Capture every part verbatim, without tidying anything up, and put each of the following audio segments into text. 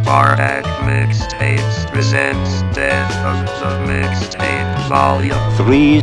Bardak Mixtapes presents Death of the Mixtape Volume three.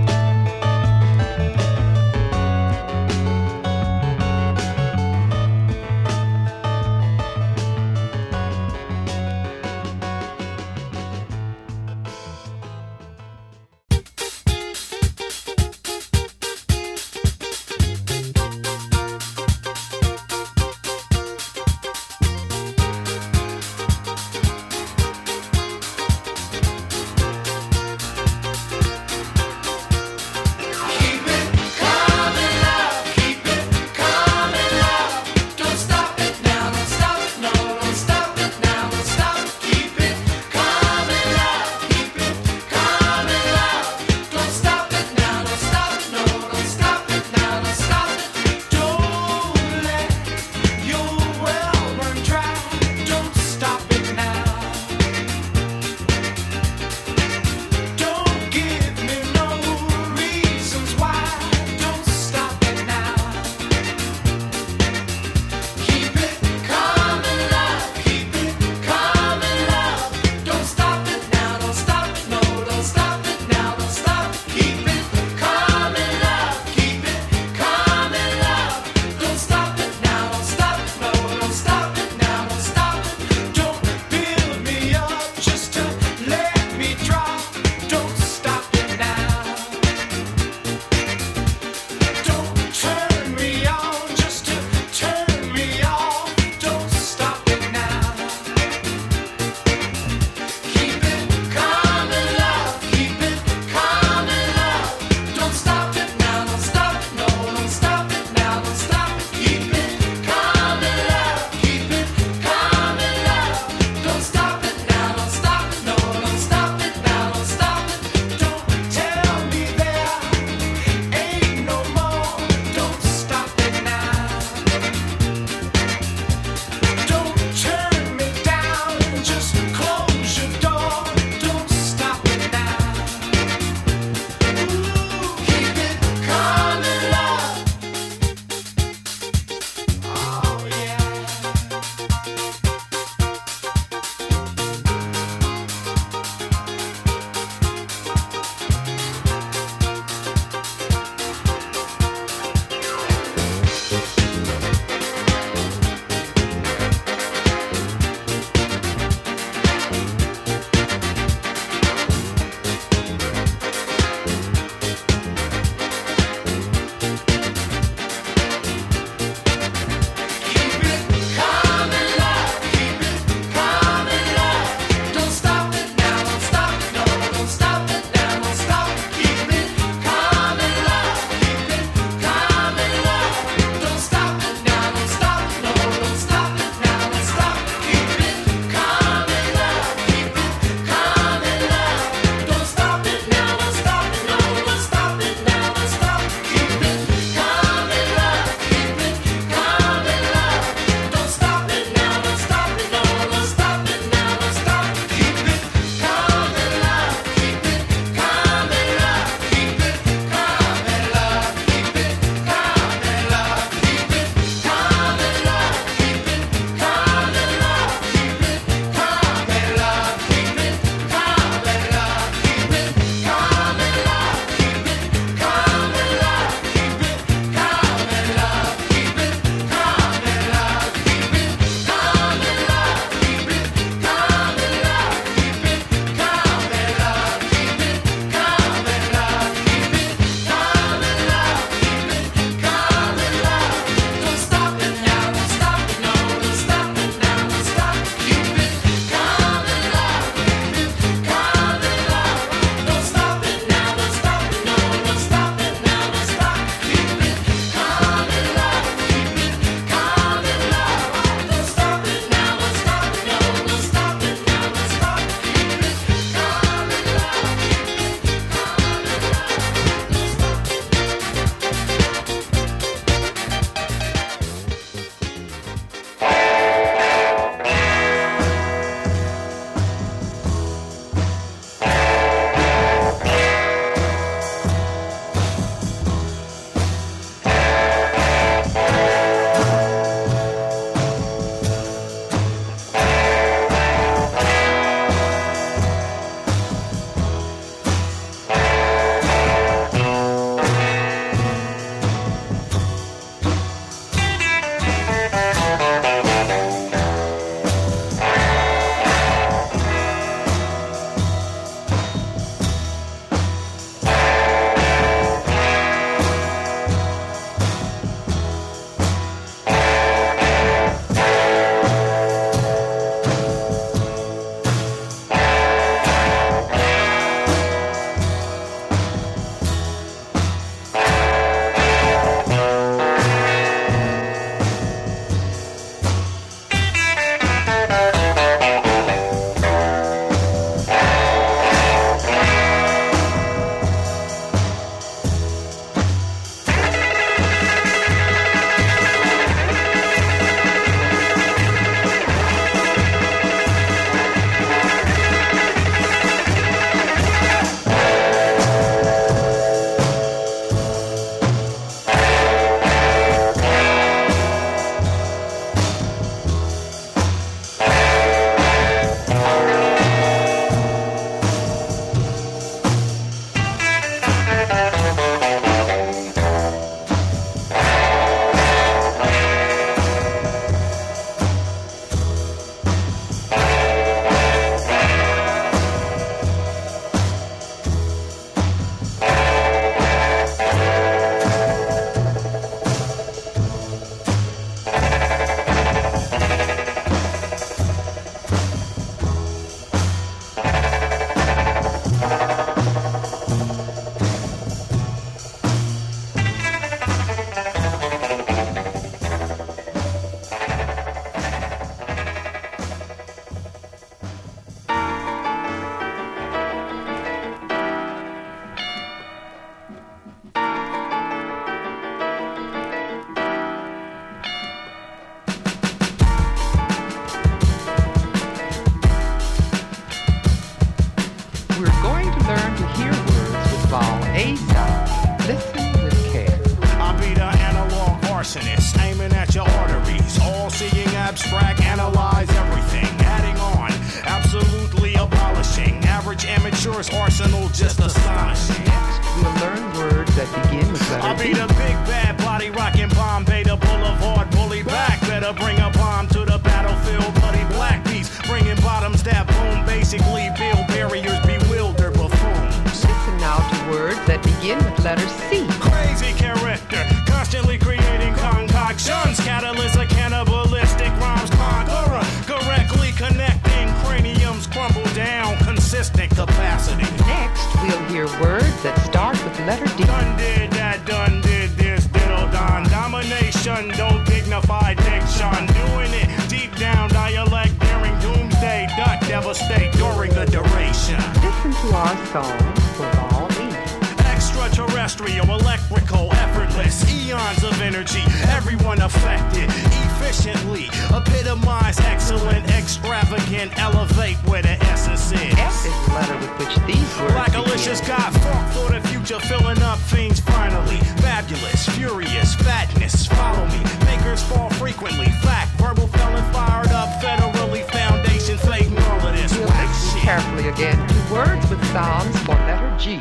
dangerous arsenal, just astonishing. We'll learn words that begin with letter I'll be D. the big bad body rocking Bombay, the boulevard bully back. Better bring a bomb to the battlefield, bloody black beast. Bringing bottoms that boom, basically build barriers, bewilder buffoons. Listen now to words that begin with letter C. Crazy character, constantly creating concoctions. Catalyst of cannibalistic rhymes, conqueror. Correctly connecting craniums, crumble down, consistent capacity. Next, we'll hear words that start with letter D. Done did that, done did this, diddle don. Domination, don't dignify diction. Doing it deep down, dialect during doomsday. Dot devastate during the duration. Listen to our song for all E. Extraterrestrial, electrical, effortless, eons of energy, everyone affected, efficiently, epitomize, excellent, extravagant, elevate where the essence is. F is the letter with which these words Blackalicious begin. got funk for the future, filling up things finally. Fabulous, furious, fatness, follow me. Makers fall frequently, fact, verbal felon fired up, federally, foundation, fake, all of this We'll whack listen shit. carefully again to words with sounds for letter G.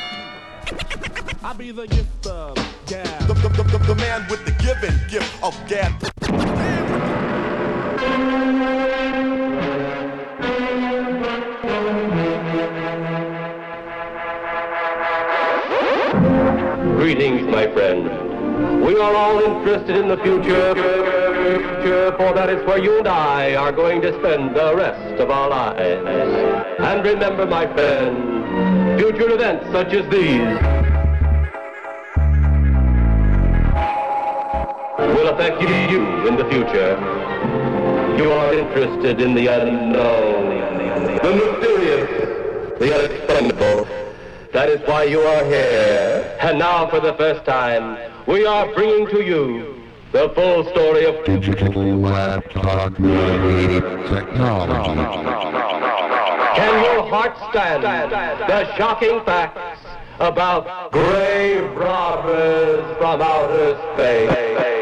I be the gift of gab. The, the, the, the man with the given gift of gab. Greetings, my friend. We are all interested in the future, for that is where you and I are going to spend the rest of our lives. And remember, my friend, future events such as these will affect you in the future. You are interested in the unknown, the mysterious, the unexplainable. That is why you are here. And now, for the first time, we are bringing to you the full story of digital laptop technology. Can your heart stand the shocking facts about grave robbers from outer space?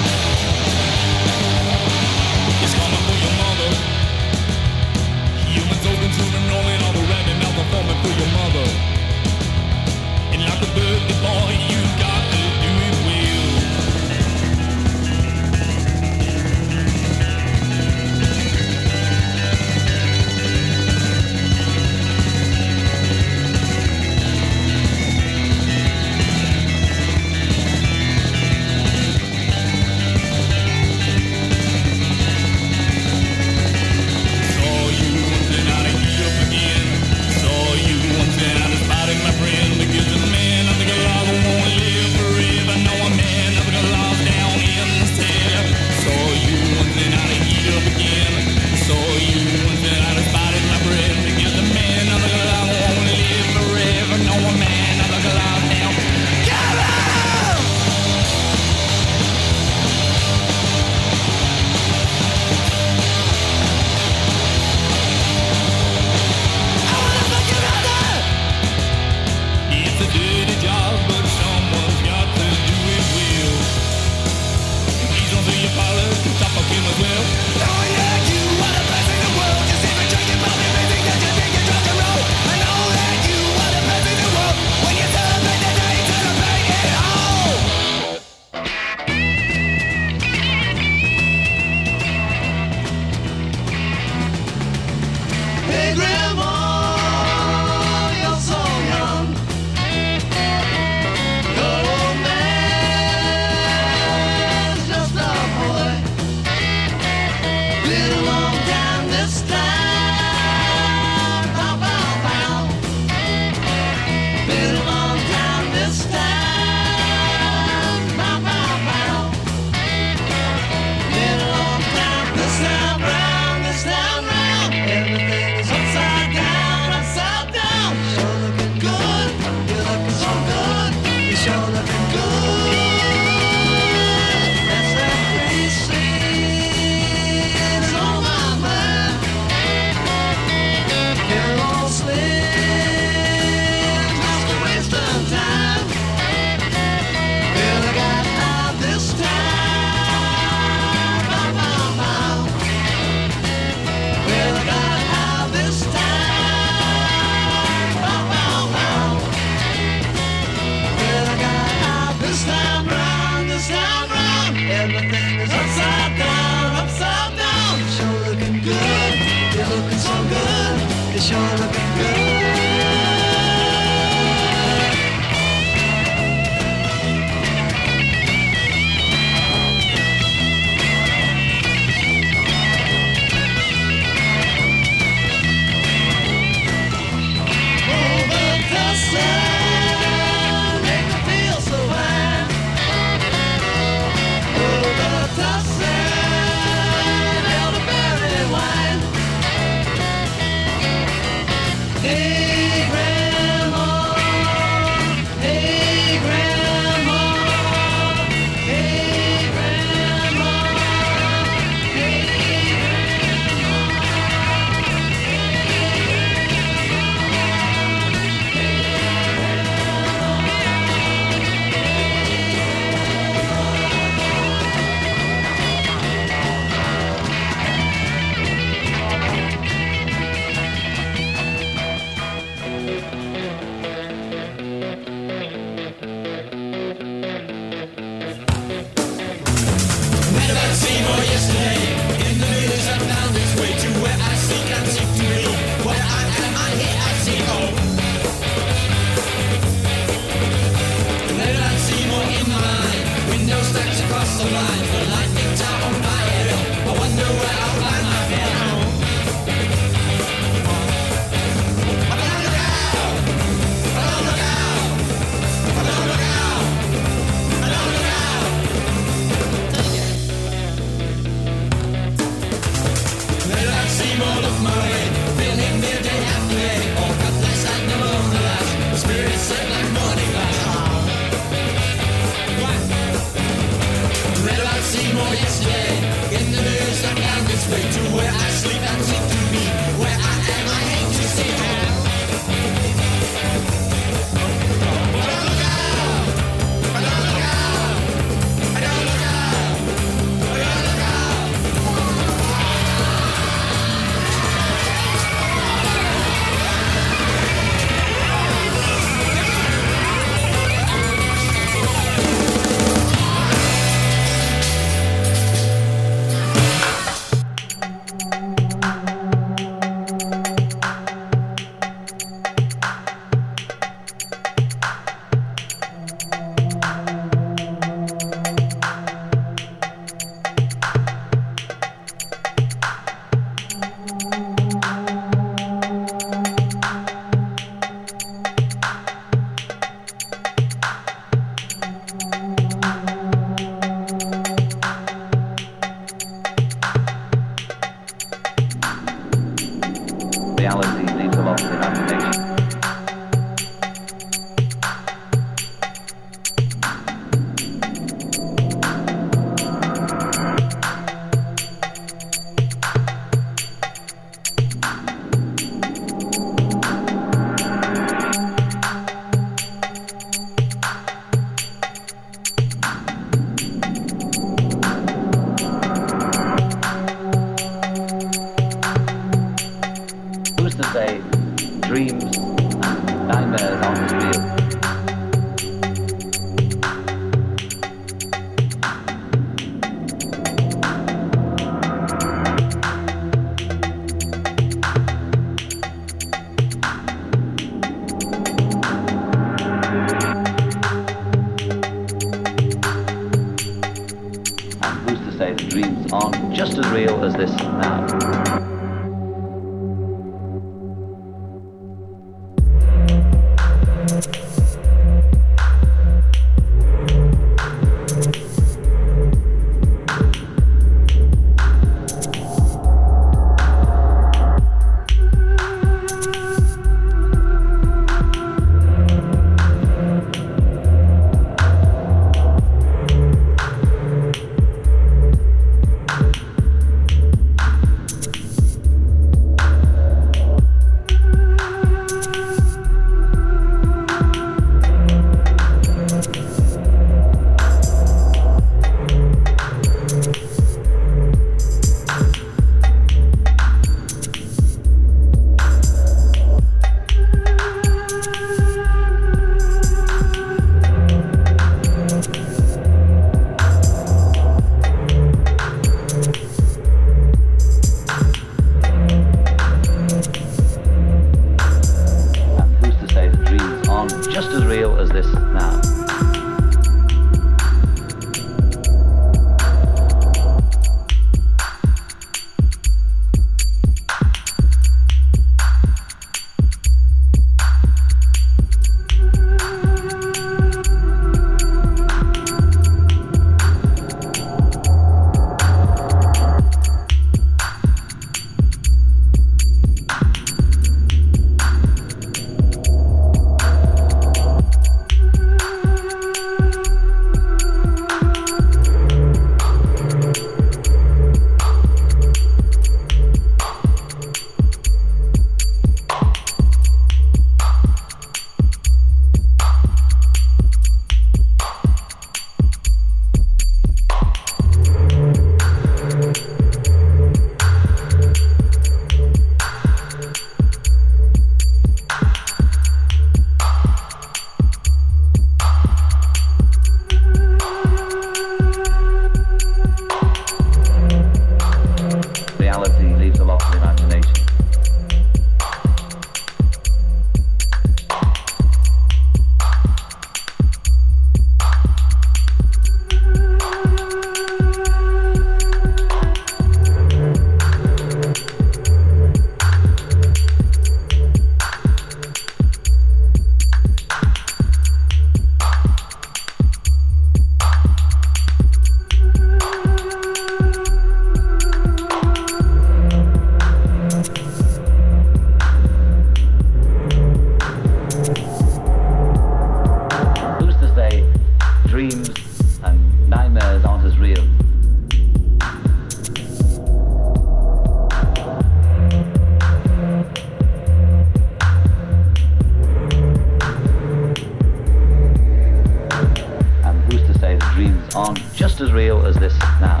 on just as real as this now.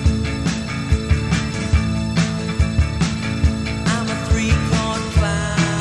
I'm a three-chord clown.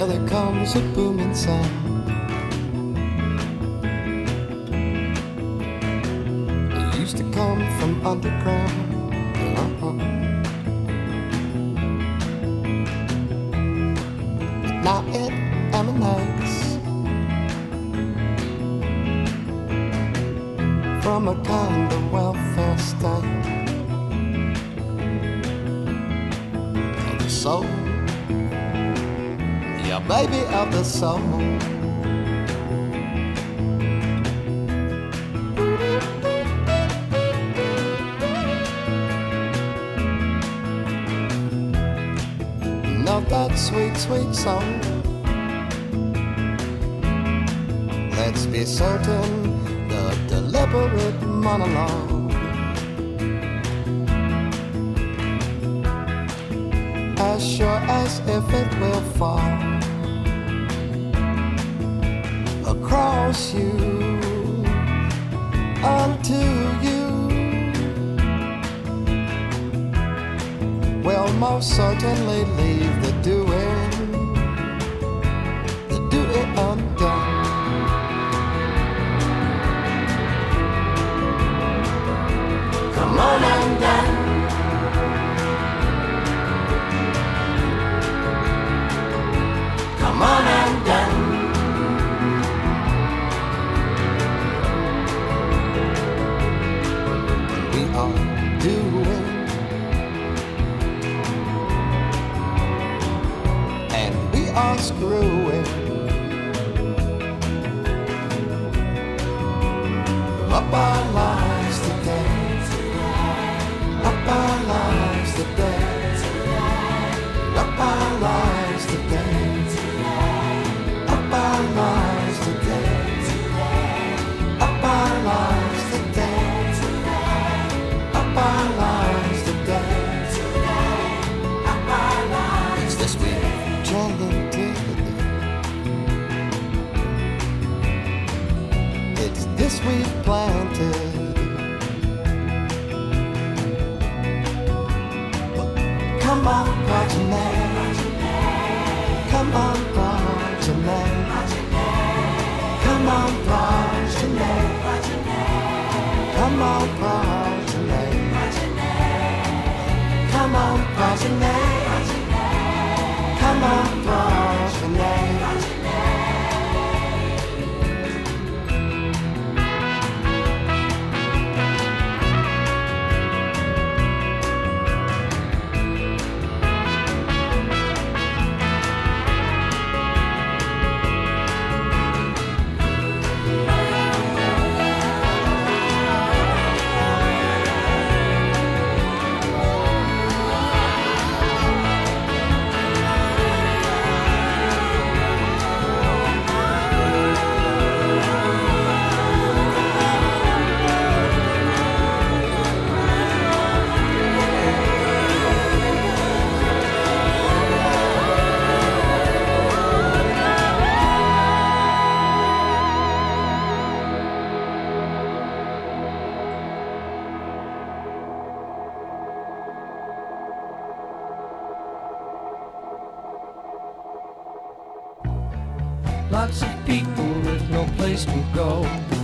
Well, there comes a booming sound. It used to come from underground. Uh-huh. Now it emanates from a kind of welfare state. Of the soul, yeah, baby, of the soul. Now that sweet, sweet song, let's be certain, the deliberate monologue, as sure as if it will fall across you, unto you, will most certainly leave the doing, the do it undone. Come on and dance. Come on and dance. We are doing, and we are screwing up our lives today. Up our lives today. Up our lives today. Up our lives today. Up our lives today. Up our lives today. Up our lives. It's this we've chanted. It's this we've planted. Come on, Progeny. Come on, Progeny. Come on, Progeny. Come on, Progeny. Come on, Progeny. Come on, Progeny. Lots of people with no place to go.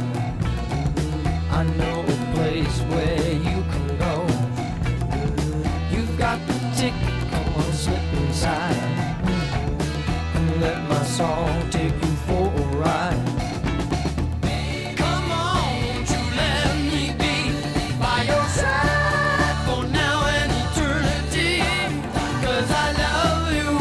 I know a place where you can go. You've got the ticket, come on, slip inside and let my song take you for a ride. Come on, won't you let me be by your side for now and eternity? 'Cause I love you.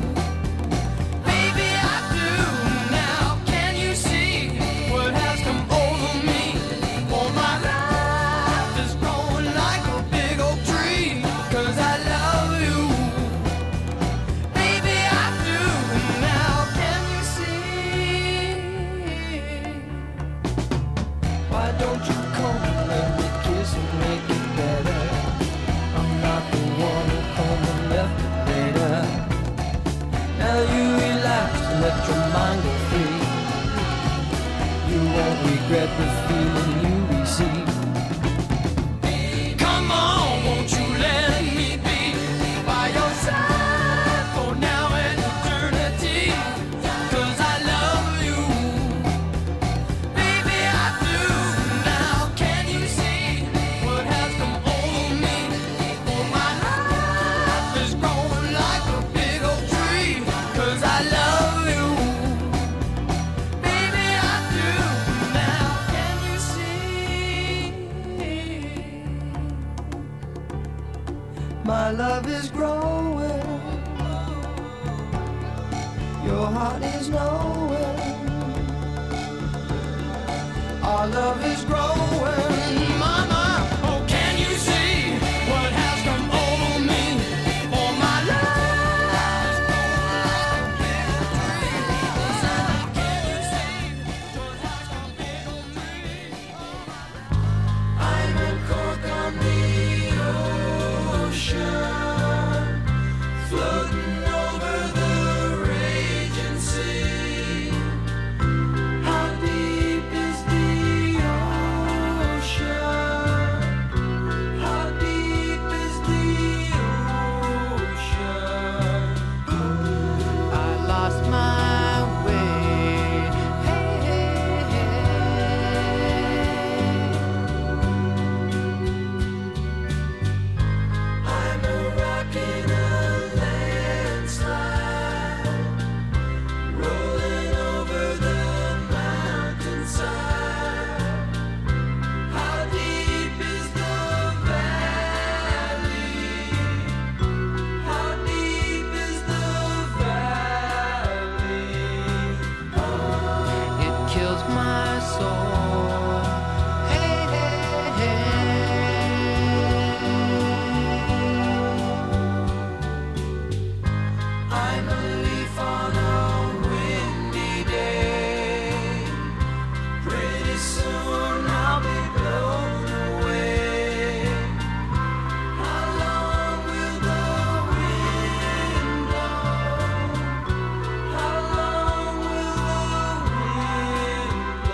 Let your mind go free. You won't regret the feeling you receive. Come on, won't you let me be by your side for now and eternity? My love is growing. Your heart is knowing. Our love is growing. Mama, oh, can you see what has come over me? For my love. Can you see what has come over me? I'm a cork on the ocean, floating over the raging sea. How deep is the ocean? How deep is the ocean? I lost my way. Hey, hey, I'm a rock in a landslide, rolling over the mountainside. How deep is the valley? How deep is the valley? It kills my soul. Hey, hey, hey. I'm a leaf on a windy day. Pretty soon I'll be blown away. How long will the wind blow? How long will the wind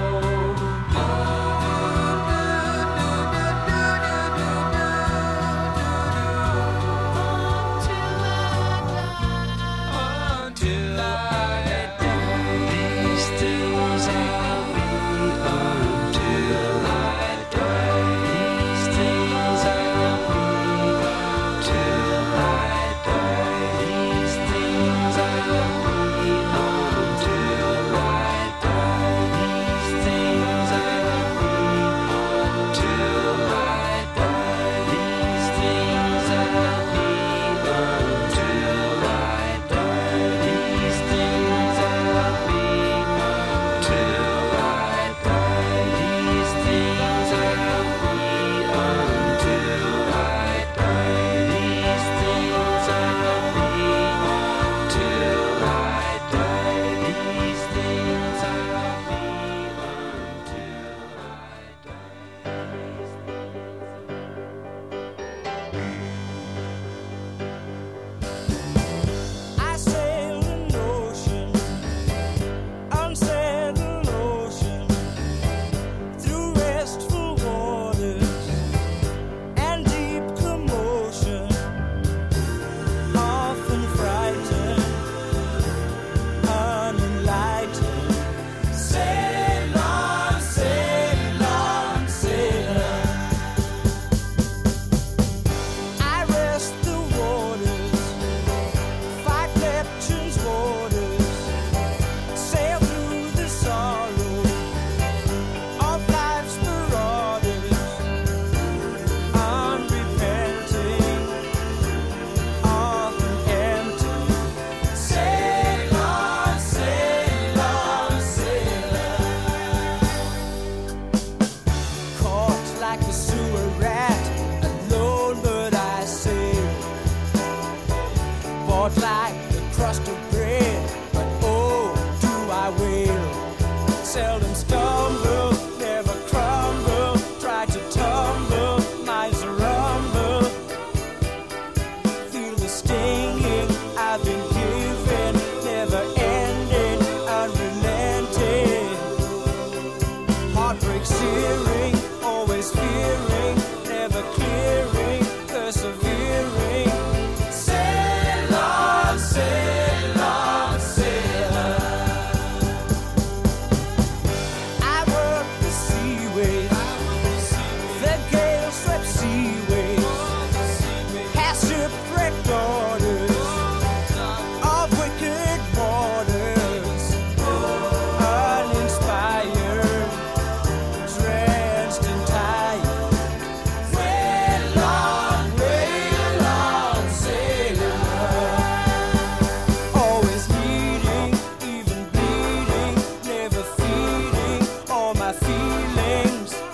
blow? Until I die. These things I'll be until I die. These things I'll be till I die. These things I'll be until I die. These things I'll be until I die. These things I'll be until I die. These things I'll be till I die. These things I'll be until I die. These things I'll be till I die. These things I'll I sail an ocean, unsettled ocean, through restful waters and deep commotion, often frightened, unenlightened. Sail on, sail on, sailor. I rest the waters, fight Neptune's waters, sail through the sorrow of life's marauders, unrepenting, often empty. Sail on, sail on, sailor. Caught like a sewer rat, alone but I sail. Bought like the crust of bread, but oh, do I wail. Seldom stumble, never crumble, try to tumble, minds rumble. Feel the stinging I've been given, never ending, unrelenting. Heartbreak searing, always fearing, never clearing, persevering. Sail on, sail on, sailor. I work the seaways, the gale swept seaways, has shipwrecked daughters of wicked waters, uninspired, drenched and tired. feelings.